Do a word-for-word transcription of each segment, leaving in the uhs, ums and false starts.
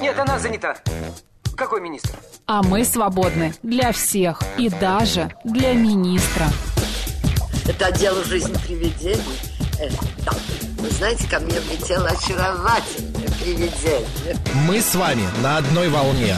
Нет, она занята. Какой министр? А мы свободны для всех и даже для министра. Это дело жизни привидений. Э, да. Вы знаете, ко мне влетело очаровательное привидение. Мы с вами на одной волне.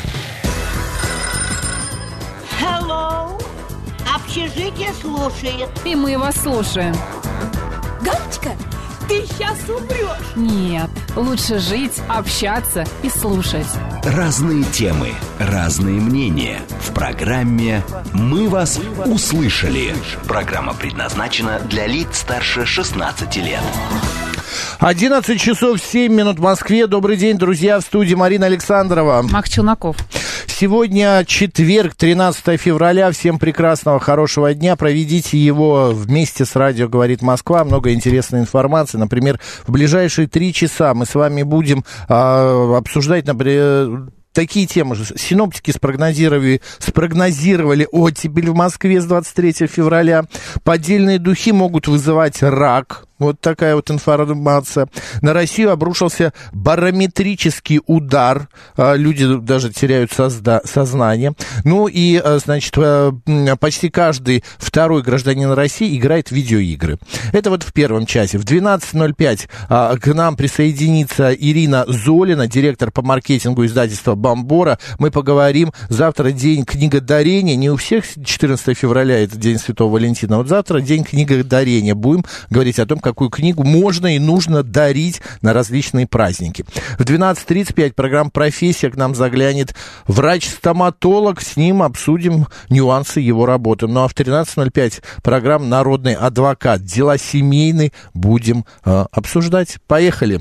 Hello. Общежитие слушает. И мы вас слушаем. Галочка, ты сейчас умрешь. Нет, лучше жить, общаться и слушать. Разные темы, разные мнения. В программе «Мы вас услышали». Программа предназначена для лиц старше шестнадцати лет. одиннадцать часов семь минут в Москве. Добрый день, друзья. В студии Марина Александрова. Мак Челноков. Сегодня четверг, тринадцатое февраля. Всем прекрасного, хорошего дня. Проведите его вместе с радио «Говорит Москва». Много интересной информации. Например, в ближайшие три часа мы с вами будем а, обсуждать, например, такие темы же. Синоптики спрогнозировали, спрогнозировали оттепель в Москве с двадцать третьего февраля. Поддельные духи могут вызывать рак. Вот такая вот информация. На Россию обрушился барометрический удар. Люди даже теряют созда- сознание. Ну и, значит, почти каждый второй гражданин России играет в видеоигры. Это вот в первом часе. В двенадцать ноль пять к нам присоединится Ирина Золина, директор по маркетингу издательства «Бомбора». Мы поговорим. Завтра день книгодарения. Не у всех четырнадцатое февраля это день Святого Валентина. Вот завтра день книгодарения. Будем говорить о том, какую книгу можно и нужно дарить на различные праздники. В двенадцать тридцать пять программа «Профессия» к нам заглянет врач-стоматолог. С ним обсудим нюансы его работы. Ну а в тринадцать ноль пять программа «Народный адвокат». Дела семейные будем э, обсуждать. Поехали.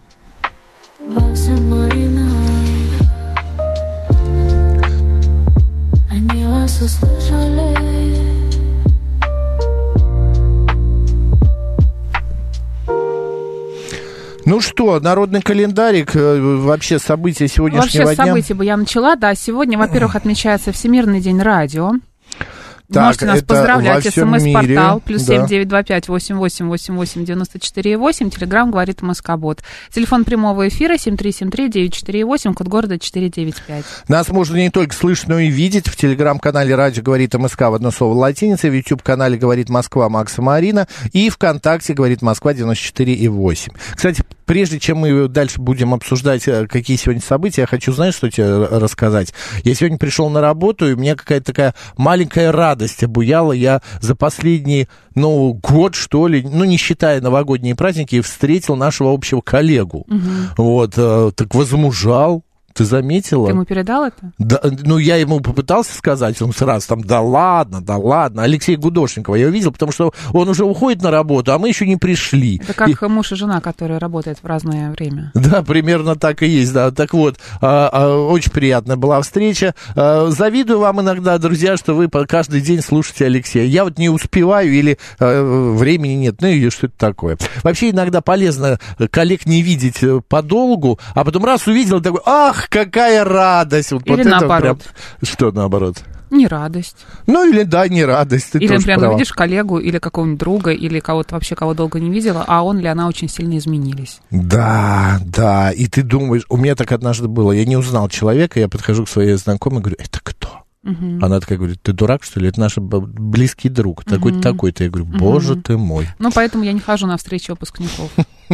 Они вас услышали. Ну что, народный календарик, вообще события сегодняшнего вообще, дня? Вообще события бы я начала, да. Сегодня, во-первых, отмечается Всемирный день радио. Так, можете нас поздравлять. СМС-портал плюс семь девять два пять восемь восемь восемь восемь девяносто четыре восемь. Телеграм говорит Москобот. Телефон прямого эфира семь три семь три девять четыре восемь, код города четыре девять пять. Нас можно не только слышать, но и видеть в телеграм-канале «Радио говорит МСК» в одно слово латиницей, в YouTube-канале «Говорит Москва» Макса Марина и ВКонтакте «Говорит Москва» девяносто четыре восемь. Кстати, прежде чем мы дальше будем обсуждать, какие сегодня события, я хочу, знаешь, что тебе рассказать? Я сегодня пришел на работу, и у меня какая-то такая маленькая радость обуяла. Я за последний, ну, год, что ли, ну, не считая новогодние праздники, встретил нашего общего коллегу. Угу. Вот, так возмужал. Ты заметила? Ты ему передал это? Да, ну, я ему попытался сказать, он сразу там, да ладно, да ладно. Алексея Гудошникова я увидел, потому что он уже уходит на работу, а мы еще не пришли. Это как и... муж и жена, которые работают в разное время. Да, примерно так и есть, да. Так вот, а, а, очень приятная была встреча. А, завидую вам иногда, друзья, что вы каждый день слушаете Алексея. Я вот не успеваю или а, времени нет, ну или что-то такое. Вообще иногда полезно коллег не видеть подолгу, а потом раз увидел, такой, ах, какая радость! Вот, или вот наоборот. Прям... Что наоборот? Не радость. Ну, или да, не радость. Ты или, например, права. видишь коллегу или какого-нибудь друга, или кого-то вообще, кого долго не видела, а он или она очень сильно изменились. Да, да, и ты думаешь, у меня так однажды было, я не узнал человека, я подхожу к своей знакомой и говорю, это кто? Угу. Она такая говорит, ты дурак, что ли? Это наш близкий друг, такой-то, угу. такой-то. Я говорю, боже угу. ты мой. Ну, поэтому я не хожу на встречи выпускников.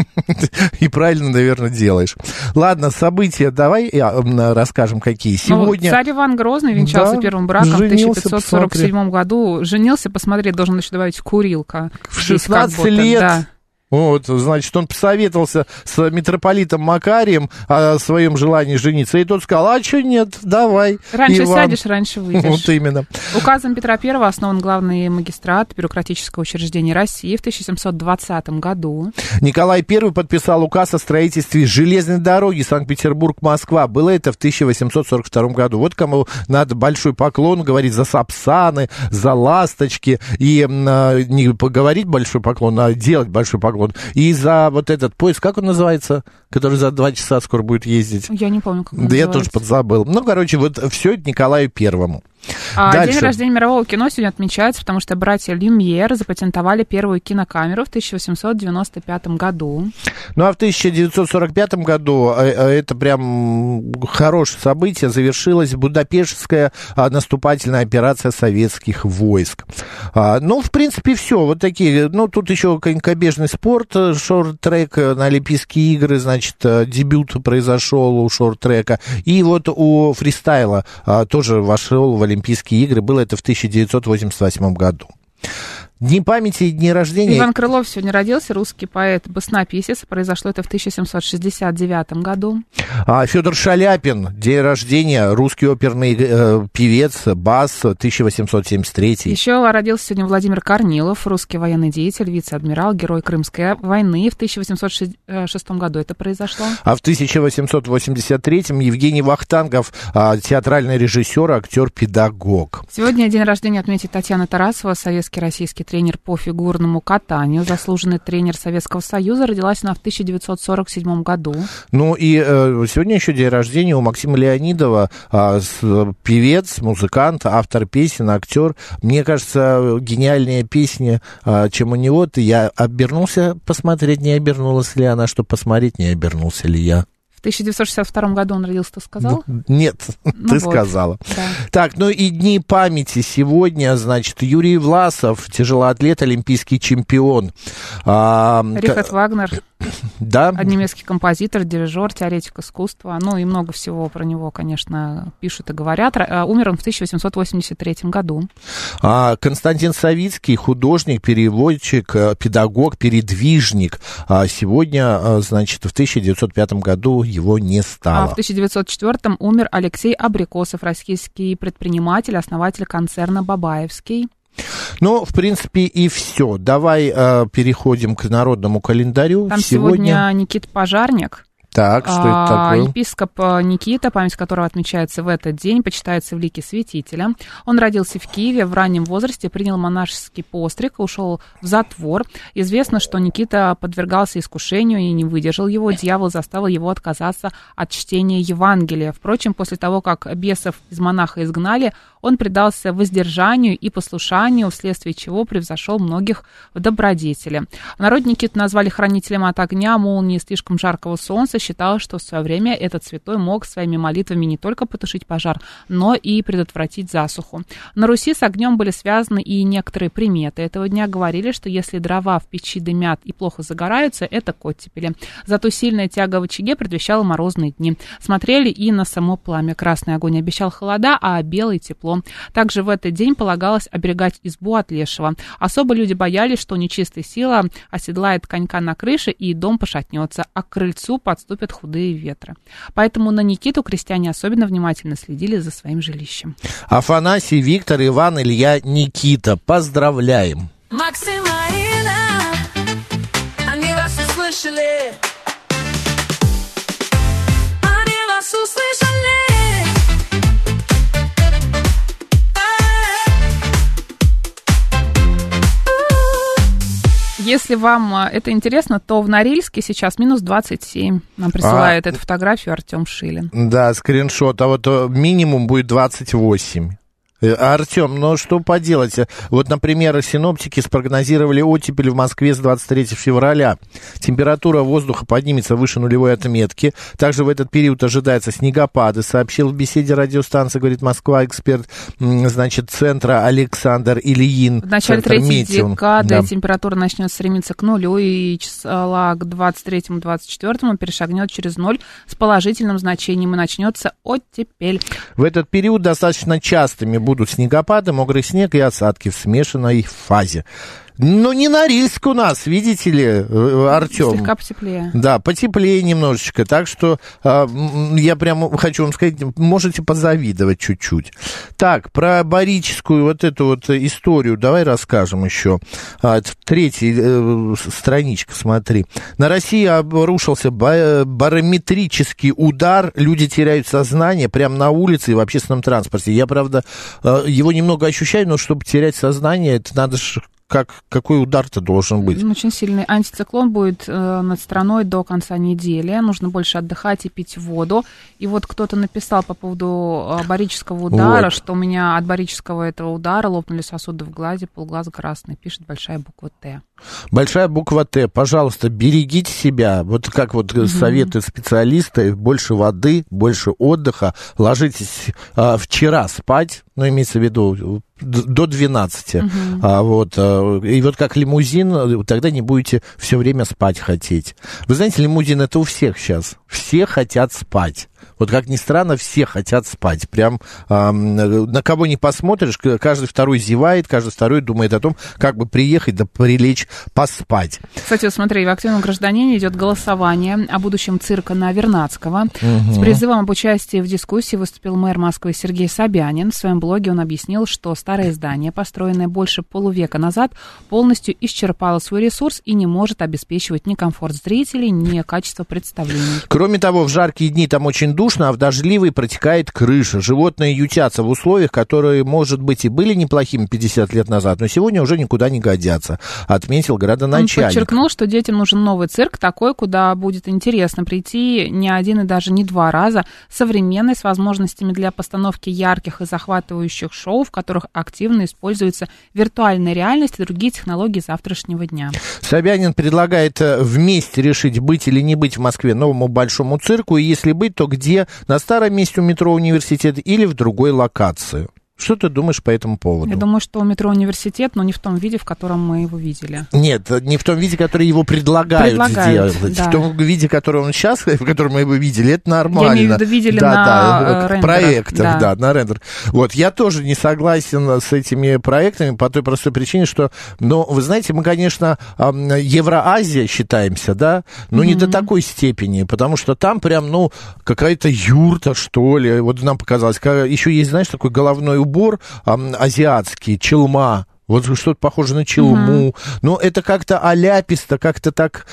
И правильно, наверное, делаешь. Ладно, события давай расскажем, какие. Сегодня... Ну, царь Иван Грозный венчался да, первым браком в тысяча пятьсот сорок седьмом году. Женился, посмотри, должен еще добавить курилка. В шестнадцать лет... Да. Вот, значит, он посоветовался с митрополитом Макарием о своем желании жениться, и тот сказал, а что нет, давай. Раньше Иван. сядешь, раньше выйдешь. Вот именно. Указом Петра Первого основан главный магистрат бюрократического учреждения России в тысяча семьсот двадцатом году. Николай Первый подписал указ о строительстве железной дороги Санкт-Петербург-Москва. Было это в тысяча восемьсот сорок втором году. Вот кому надо большой поклон говорить за Сапсаны, за ласточки, и э, не поговорить большой поклон, а делать большой поклон. И за вот этот поезд, как он называется, который за два часа скоро будет ездить? Я не помню, как он Да называется. Я тоже подзабыл. Ну, короче, вот все это Николаю Первому. А, день рождения мирового кино сегодня отмечается, потому что братья Люмьер запатентовали первую кинокамеру в тысяча восемьсот девяносто пятом году. Ну, а в тысяча девятьсот сорок пятом году, это прям хорошее событие, завершилась Будапештская наступательная операция советских войск. Ну, в принципе, все. Вот такие, ну, тут еще конькобежный спорт, шорт-трек на Олимпийские игры, значит, дебют произошел у шорт-трека. И вот у фристайла тоже вошел в Олимпийские игры. Было это в тысяча девятьсот восемьдесят восьмом году. Дни памяти и дни рождения. Иван Крылов сегодня родился, русский поэт, баснописец. Произошло это в тысяча семьсот шестьдесят девятом году. А, Федор Шаляпин, день рождения, русский оперный э, певец, бас, тысяча восемьсот семьдесят третий. Еще родился сегодня Владимир Корнилов, русский военный деятель, вице-адмирал, герой Крымской войны. В тысяча восемьсот шестом году это произошло. А в тысяча восемьсот восемьдесят третьем Евгений Вахтангов, э, театральный режиссер, актер, педагог. Сегодня день рождения отметит Татьяна Тарасова, советский российский тренер по фигурному катанию, заслуженный тренер Советского Союза. Родилась она в тысяча девятьсот сорок седьмом году. Ну и э, сегодня еще день рождения у Максима Леонидова, э, с, певец, музыкант, автор песен, актер. Мне кажется, гениальнее песни, э, чем у него. Ты я обернулся посмотреть, не обернулась ли она, чтобы посмотреть, не обернулся ли я. В тысяча девятьсот шестьдесят втором году он родился, ты сказал? Ну, нет, ну ты вот сказала. Да. Так, ну и дни памяти сегодня, значит, Юрий Власов, тяжелоатлет, олимпийский чемпион. А, Рихард к... Вагнер. Да. Немецкий композитор, дирижер, теоретик искусства. Ну и много всего про него, конечно, пишут и говорят. Умер он в тысяча восемьсот восемьдесят третьем году. А, Константин Савицкий, художник, переводчик, педагог, передвижник. А сегодня, значит, в тысяча девятьсот пятом году его не стало. А в тысяча девятьсот четвёртом умер Алексей Абрикосов, российский предприниматель, основатель концерна «Бабаевский». Ну, в принципе, и все. Давай э, переходим к народному календарю. Там сегодня, сегодня Никита Пожарник. Так, что это такое? Епископ Никита, память которого отмечается в этот день, почитается в лике святителя. Он родился в Киеве, в раннем возрасте принял монашеский постриг, ушел в затвор. Известно, что Никита подвергался искушению и не выдержал его. Дьявол заставил его отказаться от чтения Евангелия. Впрочем, после того, как бесов из монаха изгнали, он предался воздержанию и послушанию, вследствие чего превзошел многих в добродетели. В народе Никиту назвали хранителем от огня, молнии, слишком жаркого солнца. Считалось, что в свое время этот святой мог своими молитвами не только потушить пожар, но и предотвратить засуху. На Руси с огнем были связаны и некоторые приметы. Этого дня говорили, что если дрова в печи дымят и плохо загораются, это к оттепели. Зато сильная тяга в очаге предвещала морозные дни. Смотрели и на само пламя. Красный огонь обещал холода, а белый — тепло. Также в этот день полагалось оберегать избу от лешего. Особо люди боялись, что нечистая сила оседлает конька на крыше, и дом пошатнется, а к крыльцу подступит худые ветры. Поэтому на Никиту крестьяне особенно внимательно следили за своим жилищем. Афанасий, Виктор, Иван, Илья, Никита. Поздравляем! Макс и Марина, они вас услышали. Они вас услышали. Если вам это интересно, то в Норильске сейчас минус двадцать семь. Нам присылает а, эту фотографию Артем Шилин. Да, скриншот. А вот минимум будет двадцать восемь. Артем, ну что поделать? Вот, например, синоптики спрогнозировали оттепель в Москве с двадцать третьего февраля. Температура воздуха поднимется выше нулевой отметки. Также в этот период ожидаются снегопады, сообщил в беседе радиостанции «Говорит Москва» эксперт, значит, центра Александр Ильин. В начале третьей декады да. температура начнет стремиться к нулю, и числа к двадцать третьему — двадцать четвёртому перешагнет через ноль с положительным значением, и начнется оттепель. В этот период достаточно частыми будут будут снегопады, мокрый снег и осадки в смешанной фазе. Ну, не Норильск у нас, видите ли, Артем. Слегка потеплее. Да, потеплее немножечко. Так что э, я прямо хочу вам сказать, можете позавидовать чуть-чуть. Так, про барическую вот эту вот историю давай расскажем еще. А, третья э, страничка, смотри. На России обрушился барометрический удар. Люди теряют сознание прямо на улице и в общественном транспорте. Я, правда, э, его немного ощущаю, но чтобы терять сознание, это надо ж как, какой удар-то должен быть? Очень сильный антициклон будет э, над страной до конца недели. Нужно больше отдыхать и пить воду. И вот кто-то написал по поводу барического удара, вот. Что у меня от барического этого удара лопнули сосуды в глазе, полглаза красный. Пишет большая буква Т. Большая буква Т. Пожалуйста, берегите себя. Вот как вот угу. советуют специалисты, больше воды, больше отдыха. Ложитесь а, вчера спать, ну, имеется в виду до двенадцати. Uh-huh. А, вот, а, и вот как лимузин, тогда не будете все время спать хотеть. Вы знаете, лимузин это у всех сейчас. Все хотят спать. Вот как ни странно, все хотят спать. Прям а, на кого не посмотришь, каждый второй зевает, каждый второй думает о том, как бы приехать да прилечь поспать. Кстати, вот смотри, в «Активном гражданине» идет голосование о будущем цирка на Вернадского. Uh-huh. С призывом об участии в дискуссии выступил мэр Москвы Сергей Собянин. В своем блоге он объяснил, что старое здание, построенное больше полувека назад, полностью исчерпало свой ресурс и не может обеспечивать ни комфорт зрителей, ни качество представлений. Кроме того, в жаркие дни там очень душно, а в дождливый протекает крыша. Животные ютятся в условиях, которые, может быть, и были неплохими пятьдесят лет назад, но сегодня уже никуда не годятся, отметил градоначальник. Он подчеркнул, что детям нужен новый цирк, такой, куда будет интересно прийти не один и даже не два раза, современный, с возможностями для постановки ярких и захватывающих шоу, в которых активно используется виртуальная реальность и другие технологии завтрашнего дня. Собянин предлагает вместе решить, быть или не быть в Москве новому большому цирку, и если быть, то где? На старом месте у метро «Университет» или в другой локации? Что ты думаешь по этому поводу? Я думаю, что метро «Университет», но не в том виде, в котором мы его видели. Нет, не в том виде, который его предлагают, предлагают сделать. Да. В том виде, который он сейчас, в котором мы его видели, это нормально. Я имею в виду, видели да, на да, рендерах. проектах, да. да, на рендер. Вот, я тоже не согласен с этими проектами по той простой причине, что, ну, вы знаете, мы, конечно, Евроазия считаемся, да, но mm-hmm. не до такой степени, потому что там прям, ну, какая-то юрта, что ли, вот нам показалось. Еще есть, знаешь, такой головной убор, убор а, азиатский, челма. Вот что-то похоже на челму. Uh-huh. Но это как-то аляписто, как-то так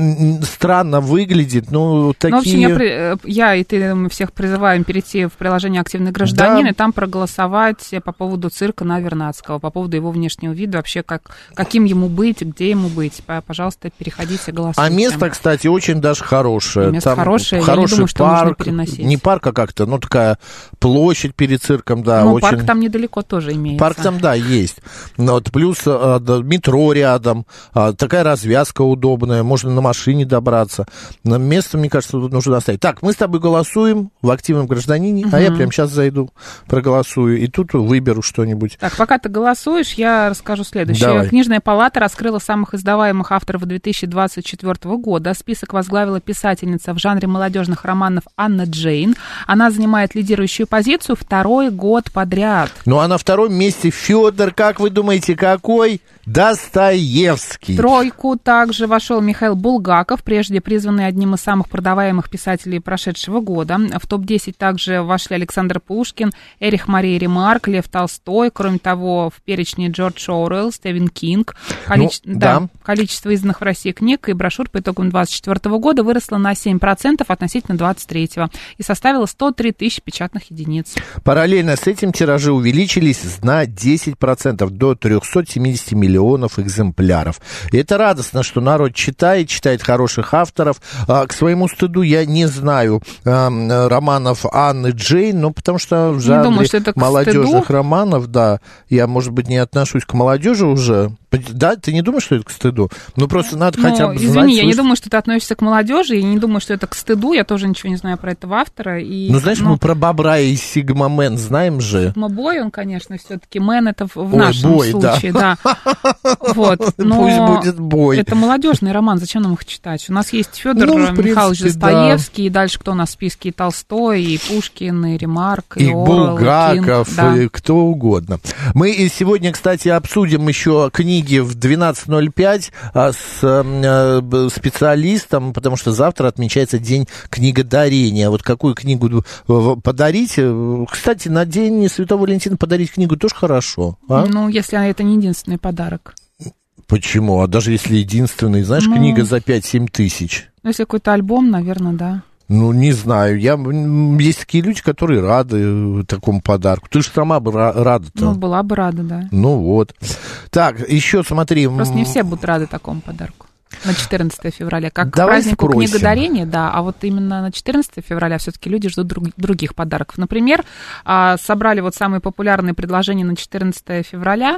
странно выглядит. Ну, такие... Ну, в общем, я, я и ты, мы всех призываем перейти в приложение «Активный гражданин» да. и там проголосовать по поводу цирка на Вернадского, по поводу его внешнего вида, вообще как, каким ему быть, где ему быть. Пожалуйста, переходите, голосуйте. А место, кстати, очень даже хорошее. Место там хорошее, хороший я не думаю, что парк, нужно переносить. Не парк, а как-то, ну, такая площадь перед цирком, да. Ну, очень... парк там недалеко тоже имеется. Парк там, да, есть. Вот, плюс а, да, метро рядом, а, такая развязка удобная, можно на машине добраться. На место, мне кажется, тут нужно оставить. Так, мы с тобой голосуем в «Активном гражданине», угу. а я прямо сейчас зайду, проголосую, и тут выберу что-нибудь. Так, пока ты голосуешь, я расскажу следующее. Давай. Книжная палата раскрыла самых издаваемых авторов две тысячи двадцать четвёртого года. Список возглавила писательница в жанре молодежных романов Анна Джейн. Она занимает лидирующую позицию второй год подряд. Ну, а на втором месте Федор, как вы думаете, какой? Достоевский. В тройку также вошел Михаил Булгаков, прежде призванный одним из самых продаваемых писателей прошедшего года. В топ десять также вошли Александр Пушкин, Эрих Мария Ремарк, Лев Толстой. Кроме того, в перечне Джордж Оруэлл, Стивен Кинг. Количе... Ну, да, да. Количество изданных в России книг и брошюр по итогам двадцать четвёртого года выросло на семь процентов относительно двадцать третьего и составило сто три тысячи печатных единиц. Параллельно с этим тиражи увеличились на десять процентов до триста семьдесят миллионов экземпляров. И это радостно, что народ читает, читает хороших авторов. А, к своему стыду я не знаю а, романов Анны Джейн, но потому что в жанре думаю, что молодежных стыду. романов, да, я, может быть, не отношусь к молодежи уже. Да, ты не думаешь, что это к стыду? Ну, просто надо ну, хотя бы извини, знать... Извини, я не думаю, что ты относишься к молодежи, я не думаю, что это к стыду, я тоже ничего не знаю про этого автора. И, ну, знаешь, ну, мы про Бобра и Сигма Мэн знаем же. Сигма Бой, он, конечно, все-таки Мэн это в, в Ой, нашем бой, случае, да. да. Вот, но пусть будет бой. Это молодежный роман, зачем нам их читать? У нас есть Федор ну, Михайлович Достоевский, да. и дальше кто у нас в списке? И Толстой, и Пушкин, и Ремарк, и, и Орел, Булгаков, и, да. и кто угодно. Мы сегодня, кстати, обсудим еще книги в двенадцать ноль пять с специалистом, потому что завтра отмечается День книгодарения. Вот какую книгу подарить? Кстати, на День Святого Валентина подарить книгу тоже хорошо. А? Ну, если это не единственный подарок. Почему? А даже если единственный, знаешь, ну, книга за пять-семь тысяч. Ну, если какой-то альбом, наверное, да. Ну, не знаю. Я, есть такие люди, которые рады такому подарку. Ты же сама бы рада-то. Ну, была бы рада, да. Ну, вот. Так, еще смотри. Просто не все будут рады такому подарку. На четырнадцатое февраля. Как к Давай празднику спросим. книгодарения, да, а вот именно на четырнадцатое февраля все-таки люди ждут друг, других подарков. Например, собрали вот самые популярные предложения на четырнадцатое февраля,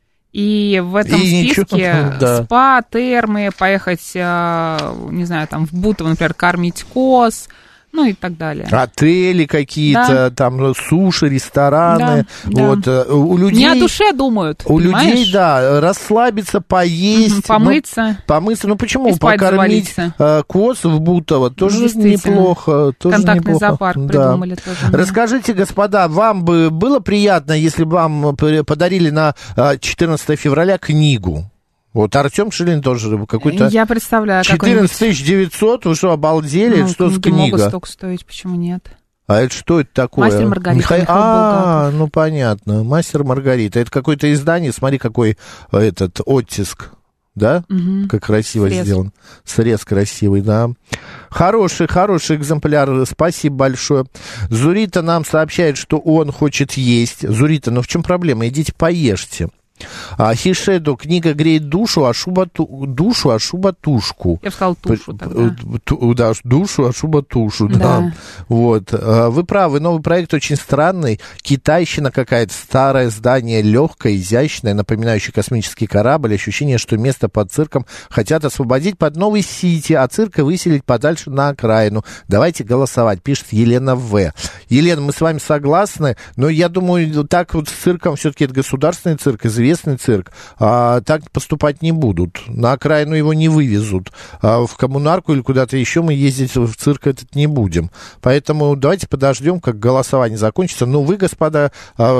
и в этом и списке ничего, да. спа, термы, поехать, не знаю, там в Бутово, например, кормить коз, ну и так далее. Отели какие-то, да. там суши, рестораны. Да, вот, да. У людей, не о душе думают, у понимаешь? людей, да, расслабиться, поесть. Помыться. Ну, помыться, ну почему? И спать Покормить завалиться. коз в Бутово тоже неплохо. Тоже Контактный неплохо. зоопарк да. придумали тоже. Расскажите, господа, вам бы было приятно, если бы вам подарили на четырнадцатое февраля книгу? Вот Артем Шилин тоже какой-то... Я представляю, четырнадцать тысяч девятьсот, вы что, обалдели? Ну, что за книга? Могут столько стоить, почему нет? А это что это такое? Мастер Маргарита. Михаил... Михаил А, Булгаков. ну понятно. Мастер Маргарита. Это какое-то издание, смотри, какой этот оттиск. Да? Угу. Как красиво Срез. сделан. Срез красивый, да. Хороший, хороший экземпляр. Спасибо большое. Зурита нам сообщает, что он хочет есть. Зурита, ну в чем проблема? Идите поешьте. А, Хишеду, книга греет душу, а шуба ту, душу, а шуба тушку. Я бы сказала тушу тогда. Ту, да, душу, а шуба тушу, да. Да. Вот. Вы правы, новый проект очень странный. Китайщина какая-то, старое здание, легкое, изящное, напоминающее космический корабль. Ощущение, что место под цирком хотят освободить под новый Сити, а цирка выселить подальше на окраину. Давайте голосовать, пишет Елена В. Елена, мы с вами согласны, но я думаю, так вот с цирком, все-таки это государственный цирк, известный цирк, а так поступать не будут. На окраину его не вывезут. А в коммунарку или куда-то еще мы ездить в цирк этот не будем. Поэтому давайте подождем, как голосование закончится. Ну, вы, господа,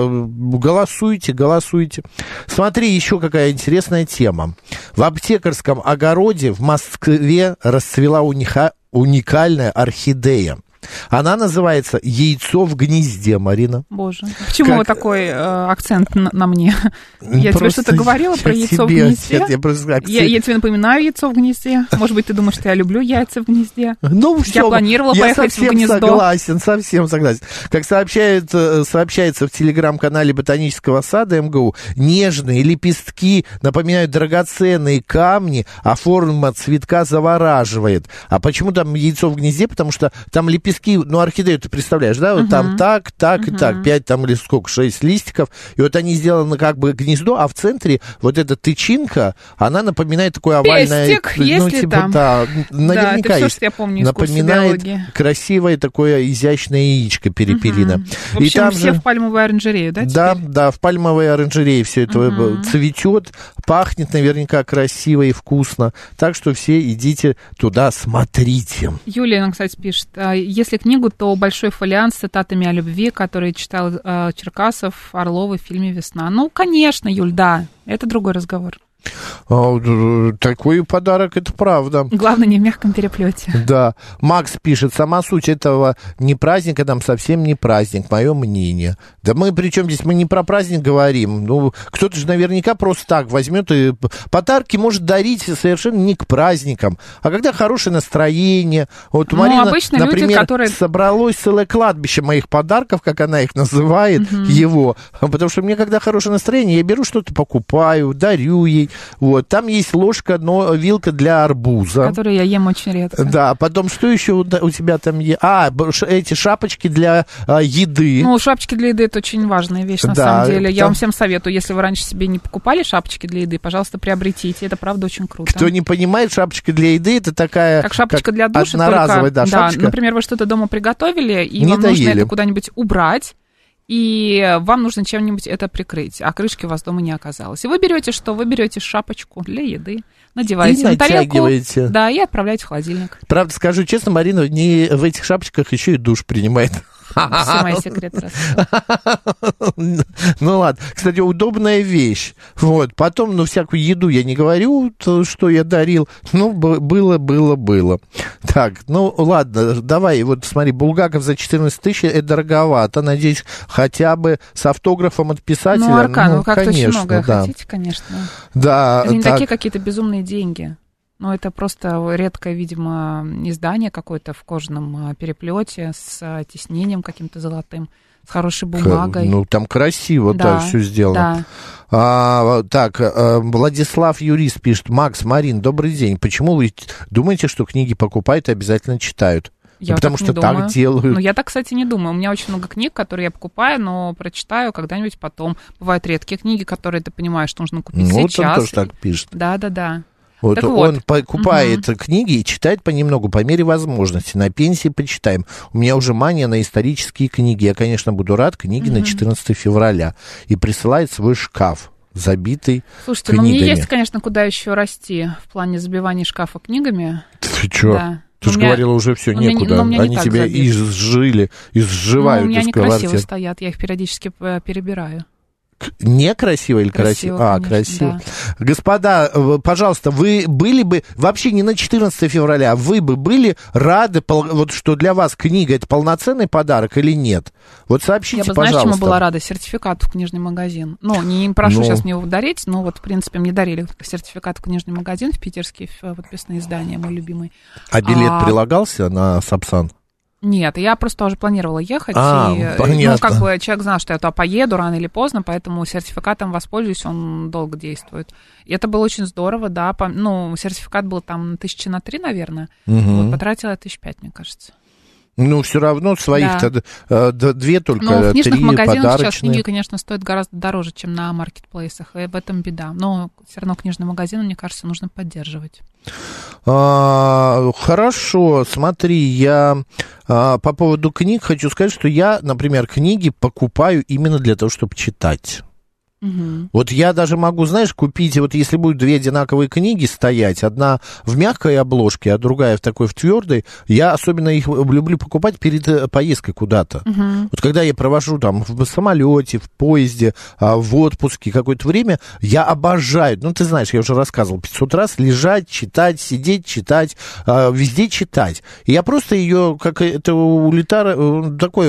голосуйте, голосуйте. Смотри, еще какая интересная тема. В аптекарском огороде в Москве расцвела уника... уникальная орхидея. Она называется «Яйцо в гнезде», Марина. Боже, почему как... вот такой э, акцент на, на мне? Я просто тебе что-то говорила про яйцо тебе, в гнезде? Нет, я, просто акцент... я, я тебе напоминаю яйцо в гнезде. Может быть, ты думаешь, что я люблю яйца в гнезде? Ну, я планировала я поехать в гнездо. Я согласен, совсем согласен. Как сообщает, сообщается в телеграм-канале Ботанического сада эм гэ у, нежные лепестки напоминают драгоценные камни, а форма цветка завораживает. А почему там яйцо в гнезде? Потому что там лепестки ну, орхидею ты представляешь, да, вот uh-huh. там так, так uh-huh. и так, пять там или сколько, шесть листиков, и вот они сделаны как бы гнездо, а в центре вот эта тычинка, она напоминает такое овальное... Пестик, ну, если типа, там. Да, наверняка да, это все, есть. Что я помню из Напоминает красивое такое изящное яичко перепелино. Uh-huh. В общем, и там все же... в пальмовую оранжерею, да, теперь? Да, да, в пальмовой оранжерее все это uh-huh. цветет, пахнет наверняка красиво и вкусно, так что все идите туда, смотрите. Юлия нам, кстати, пишет, если книгу, то большой фолиант с цитатами о любви, которые читал э, Черкасов, Орлова в фильме «Весна». Ну, конечно, Юль, да, это другой разговор. Такой подарок, это правда. Главное, не в мягком переплете. Да. Макс пишет, сама суть этого не праздника, там совсем не праздник, мое мнение. Да мы, причем здесь мы не про праздник говорим. Ну, кто-то же наверняка просто так возьмет и подарки может дарить совершенно не к праздникам, а когда хорошее настроение. Вот у ну, Марины, например, люди, которые... собралось целое кладбище моих подарков, как она их называет, угу. его. Потому что мне, когда хорошее настроение, я беру что-то, покупаю, дарю ей. Вот, там есть ложка, но вилка для арбуза. Которую я ем очень редко. Да, потом что еще у тебя там есть? А, эти шапочки для а, еды. Ну, шапочки для еды — это очень важная вещь, на да, самом деле. там... Я вам всем советую, если вы раньше себе не покупали шапочки для еды, пожалуйста, приобретите. Это, правда, очень круто. Кто не понимает, шапочка для еды — это такая... Как шапочка как для душа, одноразовая, только... да, шапочка. Да, например, вы что-то дома приготовили, и не вам доели. нужно это куда-нибудь убрать, и вам нужно чем-нибудь это прикрыть, а крышки у вас дома не оказалось. И вы берете что? Вы берете шапочку для еды, надеваете на тарелку, да, и отправляете в холодильник. Правда, скажу честно, Марина не в этих шапочках еще и душ принимает. Все мои секреты рассказываю. Ну ладно. Кстати, удобная вещь. Вот. Потом, ну, всякую еду я не говорю, то, что я дарил. Ну, было, было, было. Так, ну, ладно, давай. Вот смотри, Булгаков за четырнадцать тысяч, это дороговато. Надеюсь, хотя бы с автографом от писателя. Ну, Аркан, ну, вы как-то конечно, очень многое да. хотите, конечно. Да. Это не так. такие какие-то безумные деньги. Ну, это просто редкое, видимо, издание какое-то в кожаном переплете с тиснением каким-то золотым, с хорошей бумагой. Ну, там красиво, да, да все сделано. Да. А, так, Владислав Юрист пишет: Макс, Марин, добрый день. Почему вы думаете, что книги покупают и обязательно читают? Я ну, потому так что так думаю. делают. Ну, я так, кстати, не думаю. У меня очень много книг, которые я покупаю, но прочитаю когда-нибудь потом. Бывают редкие книги, которые ты понимаешь, что нужно купить ну, сейчас. Вот он тоже так пишет. Да-да-да. Вот так он вот. покупает угу. книги и читает понемногу, по мере возможности. На пенсии почитаем. У меня уже мания на исторические книги. Я, конечно, буду рад. Книги угу. на четырнадцатое февраля. И присылает свой шкаф, забитый Слушайте, книгами. ну мне есть, конечно, куда еще расти в плане забивания шкафа книгами. Ты что? Да. Ты же меня... говорила, уже все, некуда. Не, Они тебя забит. изжили, изживают ну, у меня из они квартиры. красиво стоят, я их периодически перебираю. Некрасиво или красиво? Красиво, а, конечно, красиво. Да. Господа, пожалуйста, вы были бы, вообще не на четырнадцатое февраля, вы бы были рады, вот что для вас книга это полноценный подарок или нет? Вот сообщите, Я бы, пожалуйста. знаешь, чему была рада? Сертификат в книжный магазин. Ну, не прошу ну. сейчас мне его дарить, но вот, в принципе, мне дарили сертификат в книжный магазин в питерский, в подписное издание, мой любимый. А билет а... прилагался на Сапсан? Нет, я просто уже планировала ехать, а, и, понятно. ну, как бы человек знал, что я туда поеду рано или поздно, поэтому сертификатом воспользуюсь, он долго действует. И это было очень здорово, да, по, ну, сертификат был там тысячи на три, наверное, угу. вот, потратила тысяч пять, мне кажется. Ну, все равно своих-то да. две только, ну, в книжных три магазинах подарочные. сейчас книги, конечно, стоят гораздо дороже, чем на маркетплейсах, и в этом беда. Но все равно книжный магазин, мне кажется, нужно поддерживать. А, хорошо, смотри, я а, по поводу книг хочу сказать, что я, например, книги покупаю именно для того, чтобы читать. Угу. Вот я даже могу, знаешь, купить, вот если будут две одинаковые книги стоять, одна в мягкой обложке, а другая в такой в твердой, я особенно их люблю покупать перед поездкой куда-то. Угу. Вот когда я провожу там в самолете, в поезде, в отпуске какое-то время, я обожаю, ну ты знаешь, я уже рассказывал пятьсот раз, лежать, читать, сидеть, читать, везде читать. И я просто ее, как это улитар, такой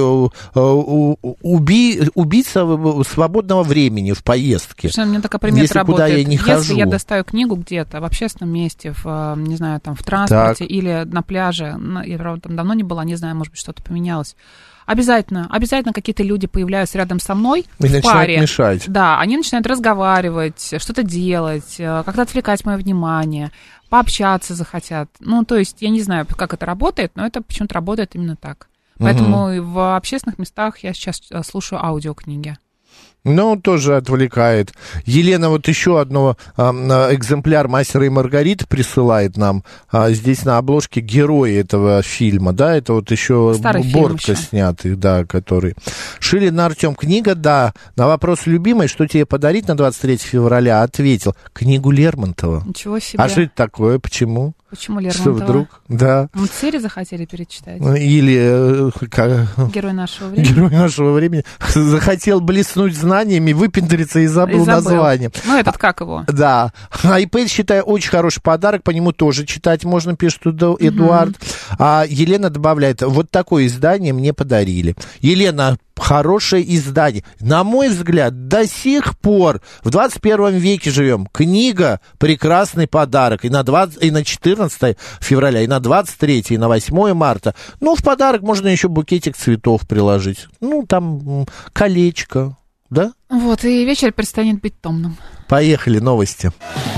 уби, убийца свободного времени в поездке. Слушай, у меня такая примета если работает. Куда я не Если хожу. я достаю книгу где-то в общественном месте, в, не знаю, там в транспорте так. или на пляже, я, правда, там давно не была, не знаю, может быть, что-то поменялось. Обязательно, обязательно какие-то люди появляются рядом со мной и в паре. Мешать. Да, они начинают разговаривать, что-то делать, как-то отвлекать мое внимание, пообщаться захотят. Ну, то есть, я не знаю, как это работает, но это почему-то работает именно так. Поэтому угу. в общественных местах я сейчас слушаю аудиокниги. Ну, тоже отвлекает. Елена вот еще одного э, экземпляр «Мастера и Маргариты» присылает нам. А здесь на обложке герои этого фильма, да, это вот еще Бортко снятый, да, который. Шилин Артем, книга, да. На вопрос любимой, что тебе подарить на двадцать третье февраля, ответил: книгу Лермонтова. Ничего себе. А что это такое, почему? Почему Лермонтова? Что вдруг? Да. Мультсерии захотели перечитать? Или... Как... Герой нашего времени. Герой нашего времени. Захотел блеснуть знаниями, выпендриться и забыл, и забыл. название. Ну, этот как его? Да. iPad, считаю, очень хороший подарок, по нему тоже читать можно, пишет Эдуард. Uh-huh. А Елена добавляет: вот такое издание мне подарили. Елена, хорошее издание. На мой взгляд, до сих пор в двадцать первом веке живем. Книга — прекрасный подарок. И на, двадцать, и на четырнадцатое февраля, и на двадцать третье, и на восьмое марта. Ну, в подарок можно еще букетик цветов приложить. Ну, там колечко, да? Вот, и вечер перестанет быть томным. Поехали, новости.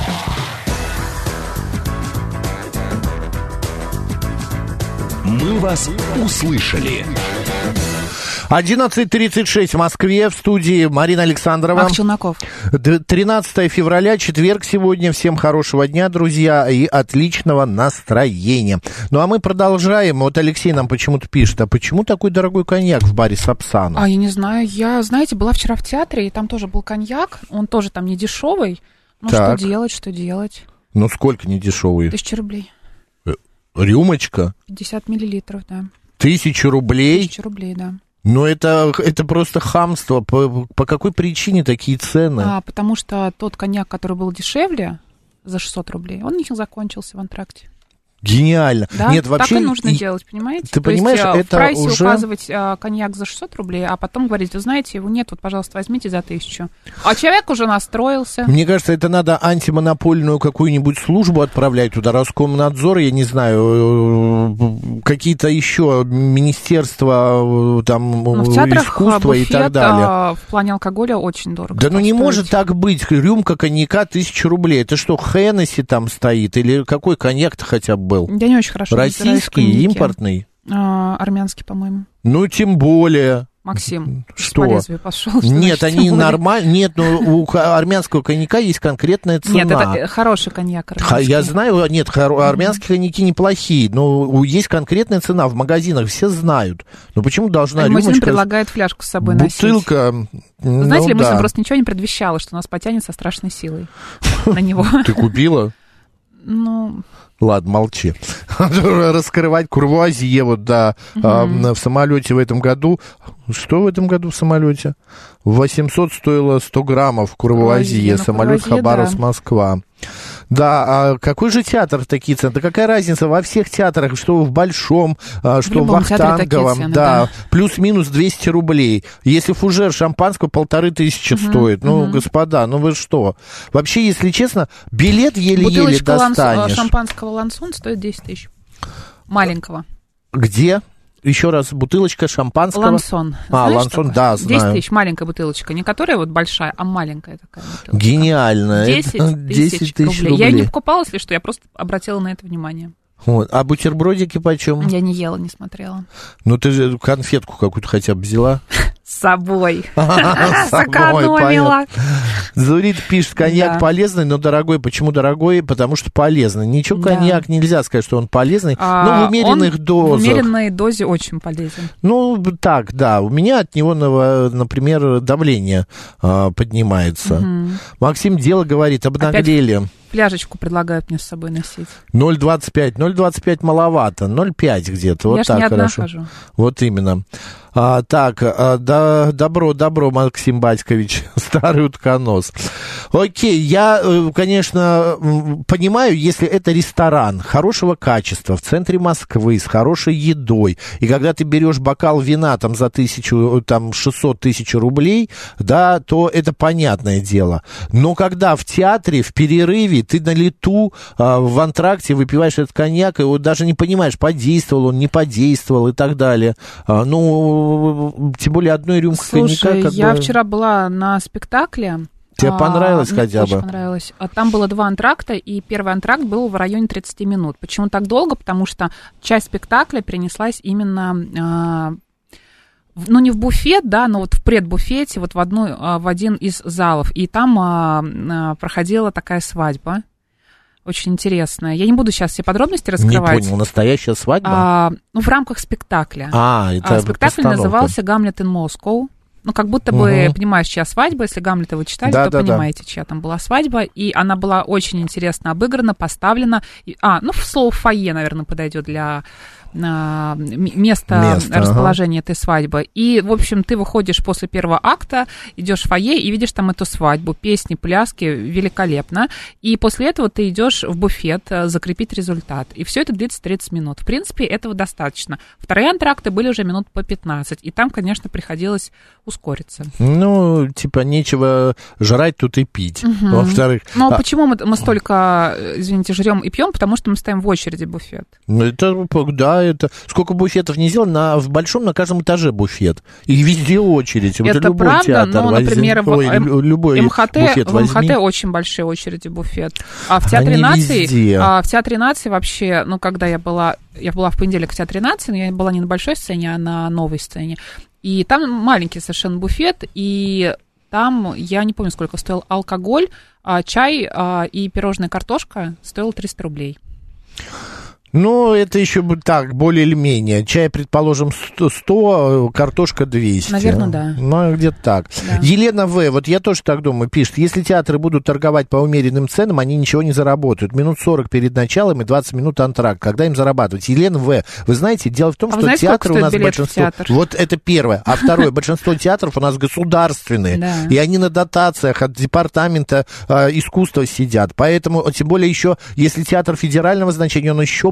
Мы вас услышали. одиннадцать тридцать шесть в Москве, в студии Марина Александрова. Ах, Челноков. тринадцатое февраля, четверг сегодня. Всем хорошего дня, друзья, и отличного настроения. Ну, а мы продолжаем. Вот Алексей нам почему-то пишет: а почему такой дорогой коньяк в баре Сапсан? А, я не знаю. Я, знаете, была вчера в театре, и там тоже был коньяк. Он тоже там не дешевый. Ну, так. что делать, что делать? Ну, сколько не дешевый? Тысяча рублей. Рюмочка? пятьдесят миллилитров, да. Тысячу рублей? Тысяча рублей, да. Но это, это просто хамство. По, по какой причине такие цены? А, потому что тот коньяк, который был дешевле, за шестьсот рублей, он у них закончился в антракте. Гениально. Да, Нет, вообще, так и нужно и... делать, понимаете? Ты То понимаешь, есть, это в прайсе уже... указывать а, коньяк за шестьсот рублей, а потом говорить, вы знаете, его нет, вот, пожалуйста, возьмите за тысячу. А человек уже настроился. Мне кажется, это надо антимонопольную какую-нибудь службу отправлять туда, Роскомнадзор, я не знаю, какие-то еще министерства там, Но в театрах искусства буфет, и так далее. А, в плане алкоголя очень дорого. Да ну не стоить. может так быть. Рюмка коньяка тысяча рублей. Это что, Хеннесси там стоит? Или какой коньяк-то хотя бы был? Я не очень хорошо разбираюсь в Российский, коньяке. импортный? А, армянский, по-моему. Ну, тем более. Максим, что? По лезвию пошел. Нет, значит, они тем более. нормально. Нет, но у армянского коньяка есть конкретная цена. Нет, это хороший коньяк Ха, армянский. я знаю, нет, хор- армянские коньяки неплохие, но есть конкретная цена в магазинах, все знают. Но почему должна Альмазин рюмочка... предлагает фляжку с собой бутылка, носить. ну, Знаете ли, да. мысль просто ничего не предвещала, что нас потянет со страшной силой на него. Ты купила? Ну... Ладно, молчи. Раскрывать курвуазье вот, да, угу. а, в самолете в этом году. Что в этом году в самолете? восемьсот стоило сто граммов курвуазье. Самолет Хабаровск-Москва. Да, а какой же театр такие цены? Да какая разница во всех театрах, что в Большом, что в, в Вахтанговом, цены, да, да. Плюс-минус двести рублей. Если фужер шампанского полторы тысячи угу, стоит. Ну, угу. господа, ну вы что? Вообще, если честно, билет еле-еле бутылочка достанешь. Бутылочка шампанского Лансон стоит десять тысяч. Маленького. Где? Еще раз, бутылочка шампанского. Лансон. А, Знаешь, Лансон, такое? да, знаю. десять тысяч, маленькая бутылочка. Не которая вот большая, а маленькая такая бутылочка. Гениально. десять тысяч рублей. Я не покупала, если что, я просто обратила на это внимание. Вот. А бутербродики почем? Я не ела, не смотрела. Ну, ты же конфетку какую-то хотя бы взяла. С собой. Сэкономила. Зурит пишет, коньяк Да. полезный, но дорогой. Почему дорогой? Потому что полезный. Ничего, Да. коньяк нельзя сказать, что он полезный, А, но в умеренных он дозах. В умеренной дозе очень полезен. Ну, так, да. У меня от него, например, давление а, поднимается. Угу. Максим Дело говорит, обнаглели. Пляжечку предлагают мне с собой носить. ноль двадцать пять. ноль двадцать пять маловато. ноль пять где-то. Вот Я ж так не одна хорошо. хожу. Вот именно. А, так, а, да, добро, добро, Максим Батькович, старый утконос. Окей, я, конечно, понимаю, если это ресторан хорошего качества в центре Москвы с хорошей едой, и когда ты берешь бокал вина там за тысячу, там шестьсот тысяч рублей, да, то это понятное дело. Но когда в театре, в перерыве, ты на лету, а, в антракте выпиваешь этот коньяк, и вот даже не понимаешь, подействовал он, не подействовал и так далее. А, ну, тем более одной рюмкой коньяка. Слушай, как я бы... вчера была на спектакле. Тебе а, понравилось мне хотя очень бы? понравилось. Там было два антракта, и первый антракт был в районе тридцать минут. Почему так долго? Потому что часть спектакля перенеслась именно... А, ну, не в буфет, да, но вот в предбуфете, вот в, одну, в один из залов. И там а, а, проходила такая свадьба. Очень интересная. Я не буду сейчас все подробности раскрывать. Не понял, настоящая свадьба? А, ну, в рамках спектакля. А, это а, спектакль постановка. назывался «Гамлет in Moscow». Ну, как будто бы, угу. понимаешь, чья свадьба, если Гамлета вы читали, да, то да, понимаете, да. чья там была свадьба. И она была очень интересно обыграна, поставлена. А, ну, слово «фойе», наверное, подойдет для... место, место расположения ага. этой свадьбы. И, в общем, ты выходишь после первого акта, идешь в фойе и видишь там эту свадьбу, песни, пляски, великолепно. И после этого ты идешь в буфет закрепить результат. И все это длится тридцать минут. В принципе, этого достаточно. Вторые антракты были уже минут по пятнадцать. И там, конечно, приходилось ускориться. Ну, типа, нечего жрать тут и пить. Угу. Во-вторых... Но а... почему мы, мы столько, извините, жрем и пьем? Потому что мы стоим в очереди в буфет. Это, да, это... Сколько буфетов не сделано, на, в большом на каждом этаже буфет. И везде очередь. Это вот любой правда, театр но, возьми, например, ой, в любой МХТ, буфет в МХТ возьми. очень большие очереди в буфет. А в Театре Они наций, везде. а в Театре наций вообще, ну, когда я была, я была в понедельник в Театре наций, но я была не на большой сцене, а на новой сцене. И там маленький совершенно буфет, и там, я не помню, сколько стоил алкоголь, а чай а, и пирожная картошка стоило триста рублей. Ну, это еще так, более или менее. Чай, предположим, сто, картошка двести. Наверное, да. Ну, где-то так. Да. Елена В., вот я тоже так думаю, пишет, если театры будут торговать по умеренным ценам, они ничего не заработают. Минут сорок перед началом и двадцать минут антракт. Когда им зарабатывать? Елена В., вы знаете, дело в том, а что знаете, театры у нас большинство... Вот это первое. А второе, большинство театров у нас государственные. И они на дотациях от департамента искусства сидят. Поэтому, тем более еще, если театр федерального значения, он еще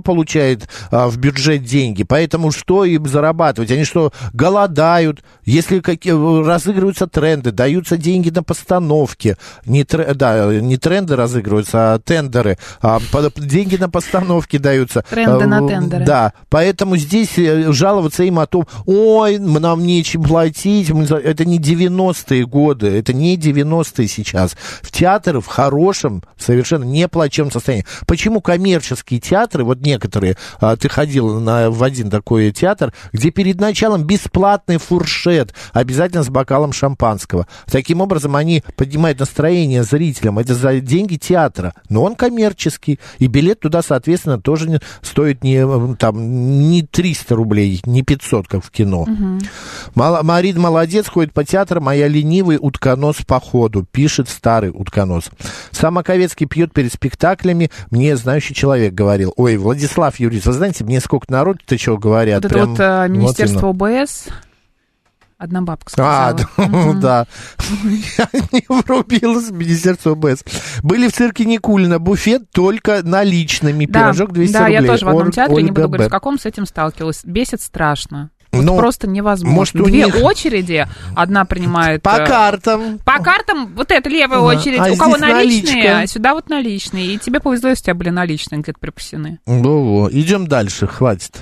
получает а, в бюджет деньги, поэтому что им зарабатывать? Они что, голодают? Если какие, разыгрываются тренды, даются деньги на постановки, не, тр, да, не тренды разыгрываются, а тендеры, а, по, деньги на постановки даются. Тренды а, на тендеры. Да, поэтому здесь жаловаться им о том, ой, нам нечем платить, это не девяностые годы, это не девяностые сейчас. В театр в хорошем, совершенно неплачевном состоянии. Почему коммерческие театры, вот некоторые, а, ты ходил на, в один такой театр, где перед началом бесплатный фуршет, обязательно с бокалом шампанского. Таким образом, они поднимают настроение зрителям, это за деньги театра, но он коммерческий, и билет туда, соответственно, тоже не, стоит не, там, не триста рублей, не пятьсот, как в кино. Угу. Мал, Марин молодец, ходит по театрам, а я ленивый утконос по ходу, пишет старый утконос. Сам Маковецкий пьет перед спектаклями, мне знающий человек говорил. Ой, Владислав Юрьевич, вы знаете, мне сколько народу-то чего говорят. Вот Прям, это вот а, Министерство вот ОБС... Одна бабка сказала. А, угу. да. Я не врубилась в Министерство ОБС. Были в цирке Никулина. Буфет только наличными. Да, пирожок двести да, рублей. Я тоже в одном театре, Ольга не буду говорить, Б. в каком с этим сталкивалась. Бесит страшно. Вот ну, просто невозможно. Может, Две них... очереди, одна принимает... По картам. По картам, вот это левая да. очередь. А у кого наличные, наличные, а сюда вот наличные. И тебе повезло, если у тебя были наличные где-то припасены. Ну, идем дальше, хватит.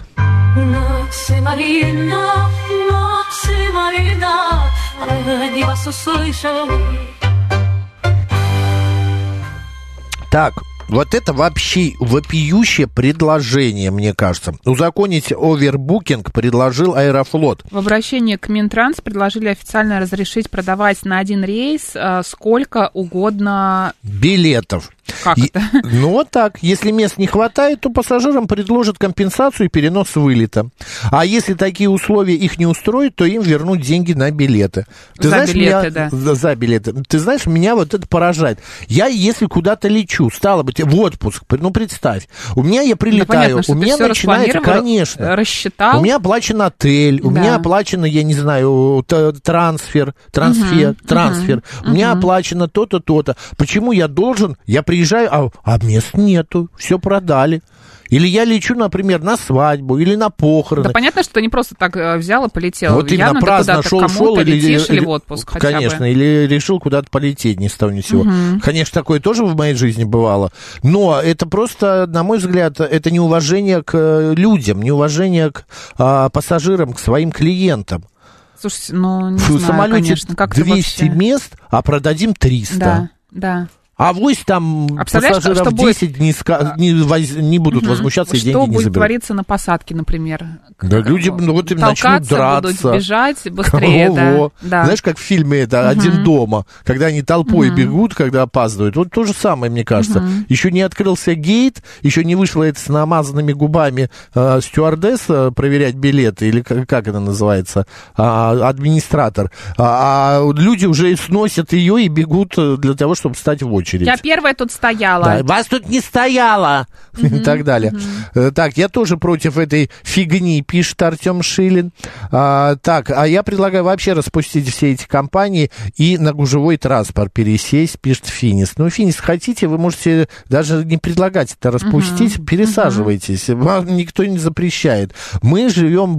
Так, вот это вообще вопиющее предложение, мне кажется. Узаконить овербукинг предложил Аэрофлот. В обращении к Минтранс предложили официально разрешить продавать на один рейс э, сколько угодно... билетов. Как и, это? Ну, вот так. Если мест не хватает, то пассажирам предложат компенсацию и перенос вылета. А если такие условия их не устроят, то им вернут деньги на билеты. Ты за знаешь, билеты, меня, да. За, за билеты. Ты знаешь, меня вот это поражает. Я, если куда-то лечу, стало быть, в отпуск, ну, представь, у меня я прилетаю, да, понятно, что у меня начинается, конечно, рассчитал. У меня оплачен отель, у да. меня оплачено, я не знаю, трансфер, трансфер, угу, трансфер, угу, у меня угу. оплачено то-то, то-то. Почему я должен, я приезжаю, а, а мест нету, все продали. Или я лечу, например, на свадьбу или на похороны. Да понятно, что ты не просто так взял и полетел. Вот именно Явно праздно ты шел, шел или, летишь, или, или в отпуск хотя конечно, бы. или решил куда-то полететь ни с того ни с сего. Угу. Конечно, такое тоже в моей жизни бывало. Но это просто, на мой взгляд, это неуважение к людям, неуважение к а, пассажирам, к своим клиентам. Слушайте, ну, не в знаю, самолете конечно, как двести вообще... мест, а продадим триста. Да, да. А вось там а пассажиров что десять будет... не, ска... не, воз... не будут угу. возмущаться и что деньги не заберут. Что будет твориться на посадке, например? Да люди ну, вот им начнут драться. Будут бежать быстрее, да. да. Знаешь, как в фильме это угу. «Один дома», когда они толпой угу. бегут, когда опаздывают. Вот то же самое, мне кажется. Угу. Еще не открылся гейт, еще не вышла это с намазанными губами э, стюардесса проверять билеты, или как, как это называется, э, администратор. А, а люди уже сносят ее и бегут для того, чтобы встать в очередь. Я первая тут стояла. Да, вас тут не стояло. Mm-hmm. И так далее. Mm-hmm. Так, я тоже против этой фигни, пишет Артем Шилин. А, так, а я предлагаю вообще распустить все эти компании и на гужевой транспорт пересесть, пишет Финис. Ну, Финис, хотите, вы можете даже не предлагать это распустить, mm-hmm. пересаживайтесь. Mm-hmm. Вам никто не запрещает. Мы живем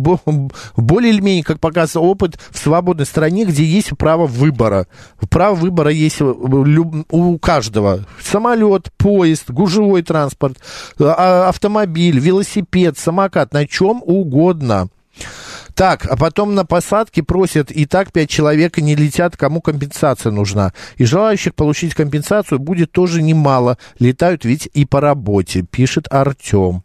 более или менее, как показывает опыт, в свободной стране, где есть право выбора. Право выбора есть у каждого. Самолет, поезд, гужевой транспорт, автомобиль, велосипед, самокат, на чем угодно. Так, а потом на посадке просят, и так пять человек и не летят, кому компенсация нужна. И желающих получить компенсацию будет тоже немало. Летают ведь и по работе, пишет Артем.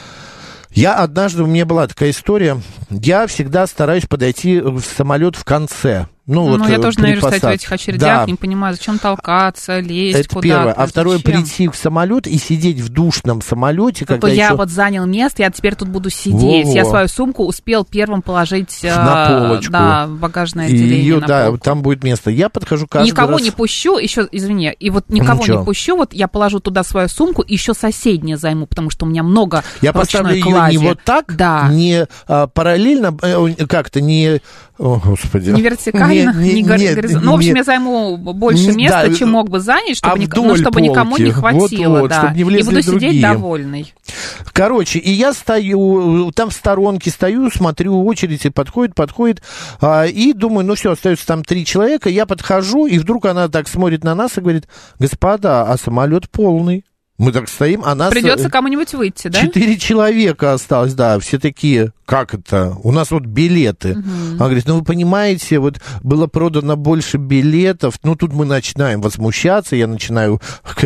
Я однажды, у меня была такая история, я всегда стараюсь подойти в самолет в конце. Ну, ну вот, я тоже ненавижу стоять в посадке. этих очередях, да. не понимаю, зачем толкаться, лезть это куда-то. Первое. А второе, зачем? Прийти в самолет и сидеть в душном самолете. Зато когда я еще... вот занял место, я теперь тут буду сидеть. Во-во. Я свою сумку успел первым положить на полочку. Да, в багажное отделение. Ее, на да, полку. там будет место. Я подхожу каждый никого раз... не пущу, еще, извини, и вот никого Ничего. не пущу, вот я положу туда свою сумку, еще соседнее займу, потому что у меня много Я поставлю ее клади. не вот так, да. не а, параллельно, э, как-то не... О, Господи. Не вертикально? вертикальных, не, ни не, горизонтальных. Ну, в общем, не, я займу больше не, места, да, чем мог бы занять, чтобы, а ни, вдоль ну, чтобы никому полки. не хватило. Вот, вот, да. чтобы не влезли И буду другие. сидеть довольный. Короче, и я стою, там в сторонке стою, смотрю, очередь и подходит, подходит, а, и думаю, ну все, остается там три человека, я подхожу, и вдруг она так смотрит на нас и говорит: господа, а самолет полный. Мы так стоим, а нас... Придется кому-нибудь выйти, да? Четыре человека осталось, да, все такие, как это? У нас вот билеты. Угу. Она говорит, ну вы понимаете, вот было продано больше билетов, ну тут мы начинаем возмущаться, я начинаю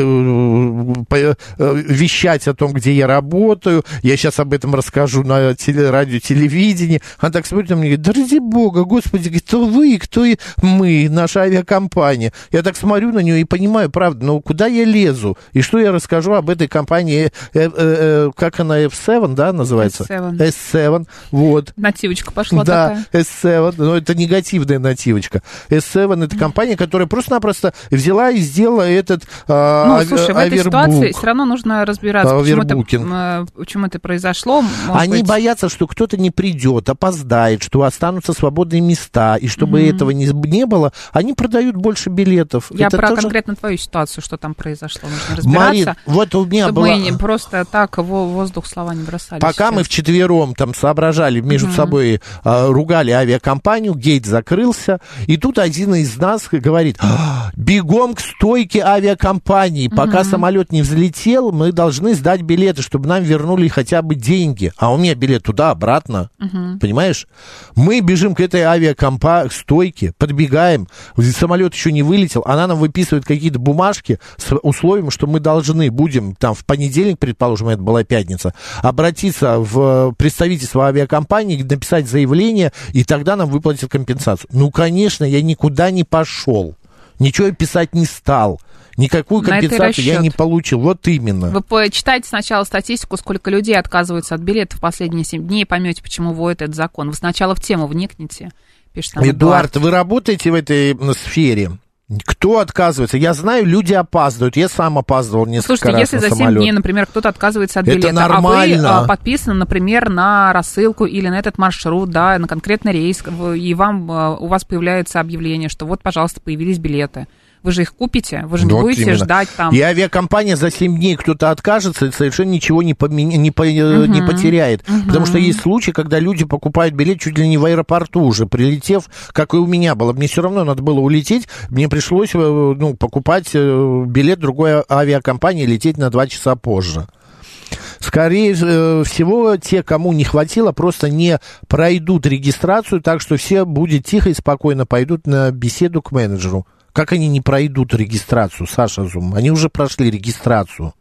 вещать о том, где я работаю, я сейчас об этом расскажу на теле, радио, телевидении. Она так смотрит на меня и говорит: да ради бога, господи, кто вы, кто и мы, наша авиакомпания. Я так смотрю на нее и понимаю, правда, ну куда я лезу, и что я расскажу об этой компании, э, э, э, как она, эф семь, да, называется? эс семь. эс семь, вот. Нативочка пошла да, такая. эс семь, но это негативная нативочка. эс семь это компания, которая просто-напросто взяла и сделала этот а, Ну, ави- слушай, в этой авербук. ситуации все равно нужно разбираться, почему это, Авербукинг. почему это произошло. Может Они быть... боятся, что кто-то не придет, опоздает, что останутся свободные места, и чтобы mm-hmm. этого не, не было, они продают больше билетов. Я это про тоже... конкретно твою ситуацию, что там произошло, нужно разбираться. Марин, вот у меня чтобы была... мы не просто так в воздух слова не бросали. Пока сейчас. мы вчетвером там соображали, между mm-hmm. собой а, ругали авиакомпанию, гейт закрылся, и тут один из нас говорит: бегом к стойке авиакомпании, пока mm-hmm. самолет не взлетел, мы должны сдать билеты, чтобы нам вернули хотя бы деньги. А у меня билет туда-обратно, mm-hmm. понимаешь? Мы бежим к этой авиакомпании, к стойке, подбегаем, самолет еще не вылетел, она нам выписывает какие-то бумажки с условием, что мы должны будем там в понедельник, предположим, это была пятница, обратиться в представительство авиакомпании, написать заявление, и тогда нам выплатят компенсацию. Ну, конечно, я никуда не пошел, ничего я писать не стал. Никакую компенсацию я не получил. Вот именно. Вы почитайте сначала статистику, сколько людей отказываются от билетов в последние семь дней, и поймете, почему вводит этот закон. Вы сначала в тему вникните. Пишет нам Эдуард, Эдуард, вы работаете в этой сфере? Кто отказывается? Я знаю, люди опаздывают. Я сам опаздывал несколько Слушайте, раз если на за семь самолет. дней, например, кто-то отказывается от Это билета, нормально. а вы а, подписаны, например, на рассылку или на этот маршрут, да, на конкретный рейс, и вам, у вас появляется объявление, что вот, пожалуйста, появились билеты. Вы же их купите, вы же не вот будете именно. ждать там. И авиакомпания за семь дней кто-то откажется, и совершенно ничего не, поменя... не, по... uh-huh. не потеряет. Uh-huh. Потому что есть случаи, когда люди покупают билет чуть ли не в аэропорту уже, прилетев, как и у меня было. Мне все равно надо было улететь, мне пришлось ну, покупать билет другой авиакомпании и лететь на два часа позже. Скорее всего, те, кому не хватило, просто не пройдут регистрацию, так что все будет тихо и спокойно пойдут на беседу к менеджеру. Как они не пройдут регистрацию, Саша Зум? Они уже прошли регистрацию.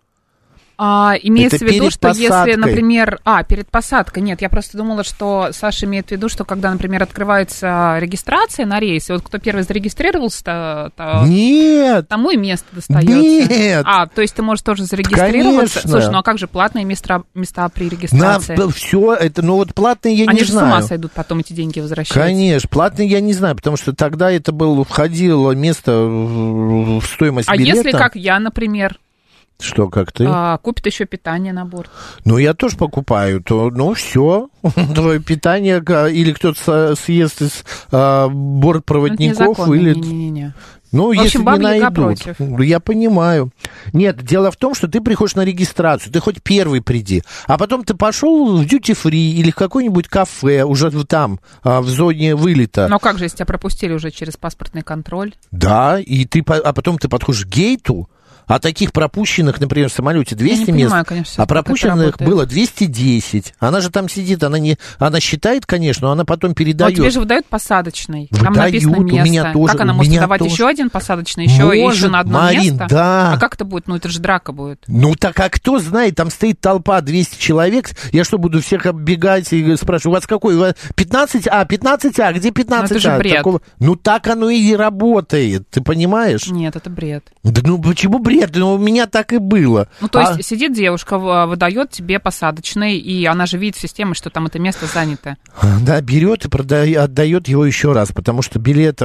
А, имеется Это в виду, что посадкой. если, например... А, перед посадкой. Нет, я просто думала, что Саша имеет в виду, что когда, например, открывается регистрация на рейсе, вот кто первый зарегистрировался, то, то Нет! тому и место достается. Нет! А, то есть ты можешь тоже зарегистрироваться? Конечно. Слушай, ну а как же платные места, места при регистрации? На, все это, ну вот платные я Они не же знаю. с ума сойдут потом эти деньги возвращать. Конечно, платные я не знаю, потому что тогда это было, входило место в, в стоимость а билета. А если как я, например... Что, как ты? А, купит еще питание на борт. Ну, я тоже покупаю, то, ну, все, твое питание, или кто-то съест из а, бортпроводников, или... Не-не-не. Ну, в если общем, не найдут. Я понимаю. Нет, дело в том, что ты приходишь на регистрацию, ты хоть первый приди, а потом ты пошел в дьюти-фри или в какое-нибудь кафе уже там, в зоне вылета. Но как же, если тебя пропустили уже через паспортный контроль? Да, и ты, а потом ты подходишь к гейту, а таких пропущенных, например, в самолете двести Я не мест, понимаю, конечно, а пропущенных было двести десять. Она же там сидит, она, не, она считает, конечно, но она потом передает. Но тебе же выдают посадочный. Выдают, там написано место. У меня тоже, как она у может меня выдавать тоже. еще один посадочный, еще, может, еще на одно Марин, место? Да. А как это будет? Ну, это же драка будет. Ну, так а кто знает, там стоит толпа двести человек, я что, буду всех оббегать и спрашивать, у вас какой? У вас пятнадцать А, пятнадцать А, где пятнадцать А? Ну, это же бред. Такого... Ну, так оно и работает, ты понимаешь? Нет, это бред. Да ну, почему бред? Ну, у меня так и было. Ну, то а... есть сидит девушка, выдает тебе посадочный, и она же видит в системе, что там это место занято. Да, берет и продает, отдает его еще раз, потому что билет,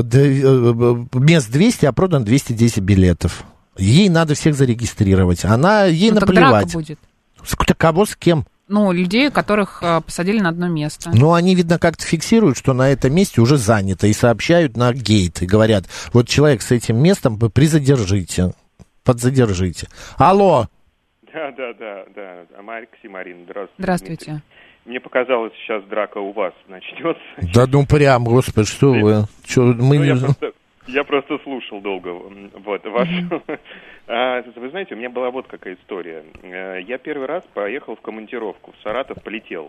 мест двести, а продан двести десять билетов. Ей надо всех зарегистрировать. Она, ей ну, наплевать. Так драка будет. С, кого с кем? Ну, людей, которых а, посадили на одно место. Ну, они, видно, как-то фиксируют, что на этом месте уже занято, и сообщают на гейт, и говорят, вот человек с этим местом призадержите, подзадержите. Алло! Да, да, да, да. Максим, Марина, здравствуйте. Здравствуйте. Мне показалось, сейчас драка у вас начнется. Да ну прям, господи, что вы? Что, мы ну, не... я, просто, я просто слушал долго вот, вашу. Mm-hmm. А, вы знаете, у меня была вот какая история. Я первый раз поехал в командировку, в Саратов полетел.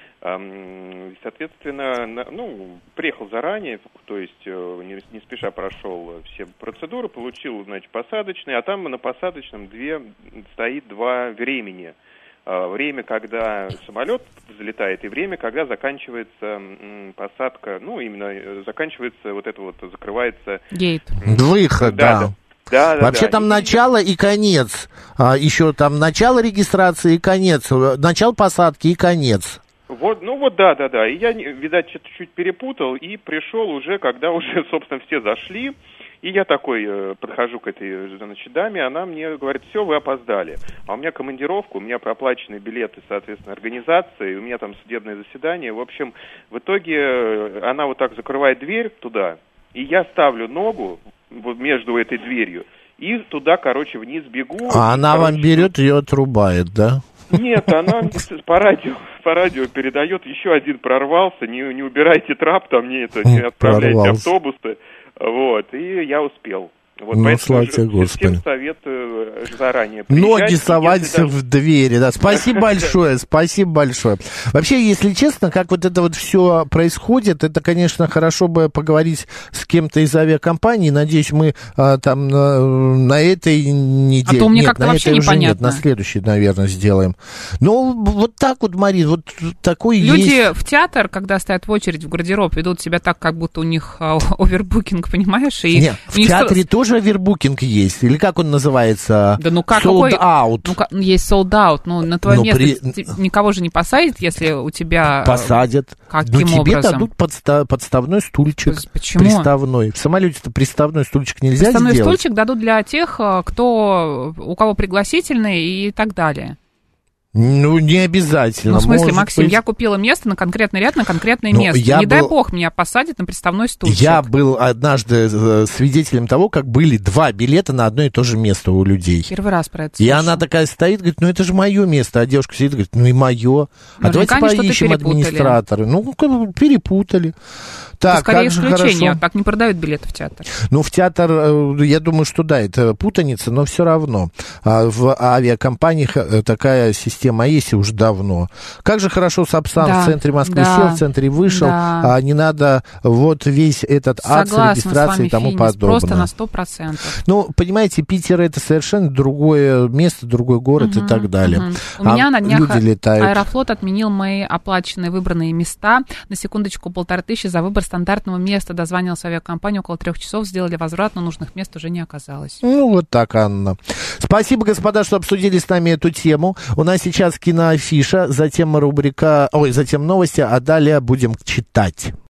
Соответственно, ну, приехал заранее, то есть не, не спеша прошел все процедуры, получил, значит, посадочный, а там на посадочном две, стоит два времени. Время, когда самолет взлетает, и время, когда заканчивается посадка, ну, именно заканчивается вот это вот, закрывается... Гейт. Выход, да. да. Да, да, Вообще да. там и... начало и конец. А, еще там начало регистрации и конец. Начало посадки и конец. Вот, ну вот, да, да, да. И я, видать, что-то чуть перепутал и пришел уже, когда уже, собственно, все зашли. И я такой э, подхожу к этой, значит, даме, она мне говорит, все, вы опоздали. А у меня командировка, у меня проплаченные билеты, соответственно, организации, у меня там судебное заседание. В общем, в итоге она вот так закрывает дверь туда, и я ставлю ногу вот между этой дверью, и туда, короче, вниз бегу. А она короче, вам берет, ее отрубает, да? Нет, она по радио, по радио передает, еще один прорвался, не, не убирайте трап, там не, это, не отправляйте Прорвался. автобусы. Вот, и я успел. Вот, ну, поэтому слава Господи. Всем советую заранее Ноги совать даже... в двери, да. Спасибо большое, спасибо большое. Вообще, если честно, как вот это вот все происходит, это, конечно, хорошо бы поговорить с кем-то из авиакомпании. Надеюсь, мы а, там на, на этой неделе... А то мне нет, как-то на вообще этой уже непонятно. Нет, на следующей, наверное, сделаем. Ну, вот так вот, Марин, вот такой Люди есть... в театр, когда стоят в очередь в гардероб, ведут себя так, как будто у них а, овербукинг, понимаешь? И нет, в театре тоже овербукинг есть? Или как он называется? Да ну как, sold какой... out. Ну, как, есть sold out. Ну, на твое ну, место при... никого же не посадят, если у тебя... Посадят. Каким Но тебе образом? дадут подста... подставной стульчик. Почему? Приставной. В самолете-то приставной стульчик нельзя Приставной сделать? стульчик дадут для тех, кто, у кого пригласительный и так далее. Ну, не обязательно. Ну, в смысле, Может Максим, быть... я купила место на конкретный ряд, на конкретное ну, место. Не был... дай бог меня посадят на приставной стульчик. Я был однажды свидетелем того, как были два билета на одно и то же место у людей. Первый раз про это И слышу. она такая стоит, говорит, ну это же мое место. А девушка сидит, говорит, ну и мое. А Наверняка давайте они поищем что-то перепутали. администратора. Ну, как бы перепутали. Так, это скорее как же исключение, хорошо. так не продают билеты в театр. Ну, в театр, я думаю, что да, это путаница, но все равно. В авиакомпаниях такая система есть уже давно. Как же хорошо Сапсан да, в центре Москвы да, сел, в центре вышел, да. а не надо вот весь этот ад с регистрацией и тому Финис, подобное. Просто на сто процентов. Ну, понимаете, Питер это совершенно другое место, другой город угу, и так далее. Угу. У а меня на днях люди летают. Аэрофлот отменил мои оплаченные выбранные места. На секундочку, полторы тысячи за выбор стандартного места. Дозвонилась авиакомпания, около трех часов сделали возврат, но нужных мест уже не оказалось. Ну, вот так, Анна. Спасибо, господа, что обсудили с нами эту тему. У нас сейчас киноафиша, затем рубрика, ой, затем новости, а далее будем читать.